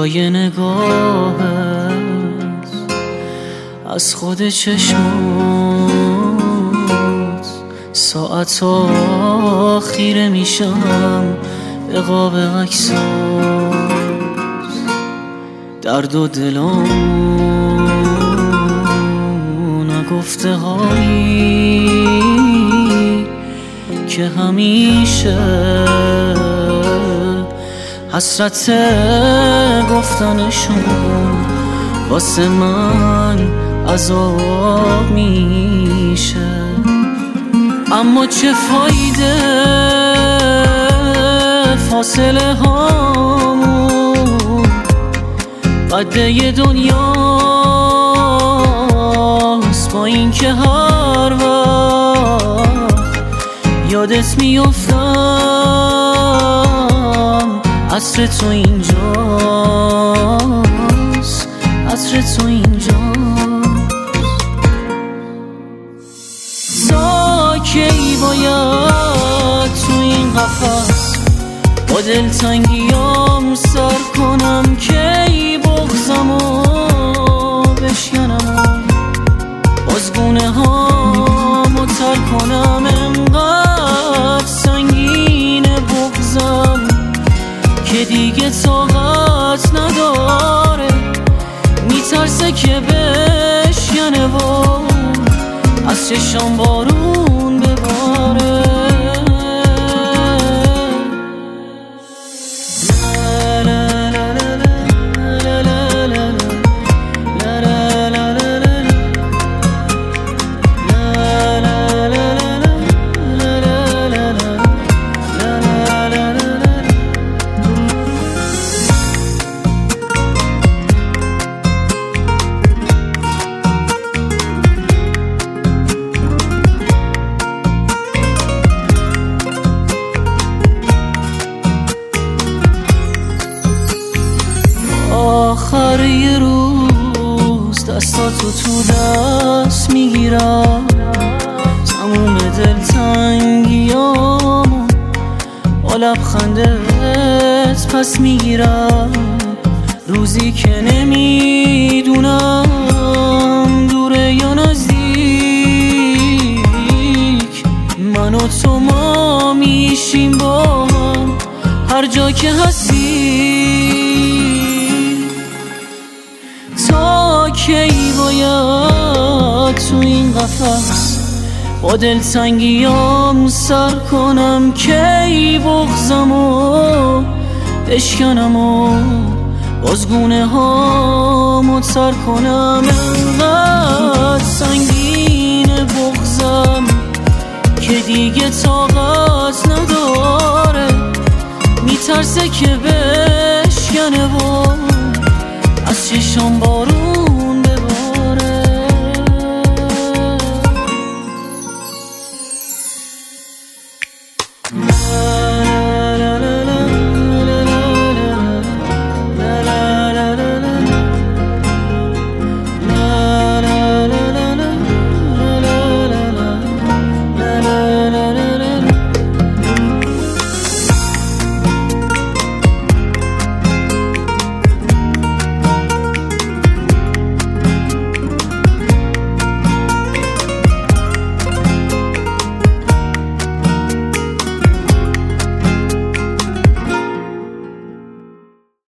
جای نگاهت از خود چشمات ساعتها خیره میشم به قاب عکسات. درد و دلم نگفته هایی که همیشه حسرت گفتنشون واسه من عذاب میشه. اما چه فایده فاصله هامون قده دنیاست، با این که هر وقت یادت میافتم عطر تو اینجاست، عطر تو اینجاست. کی باید تو این قفس با دلتنگیام سر کنم، کی بغضمو بشکنم باز گونه هامو تر کنم. انقدر سنگین بغضم که دیگه طاقت نداره، میترسه که بشکنه و از چشام بارون بباره. آخر یه روز دستاتو تو دست میگیرم، تموم دلتنگیامو با لبخندت پس میگیرم. روزی که نمیدونم دوره یا نزدیک، من و تو ما میشیم با هم هر جا که هستی. کی باید تو این قفس با دلتنگیام سر کنم، کی بغضمو بشکنم و باز گونه هامو تر کنم. انقدر سنگین بغضم که دیگه طاقت نداره، میترسه که بشکنه و از چشام بارون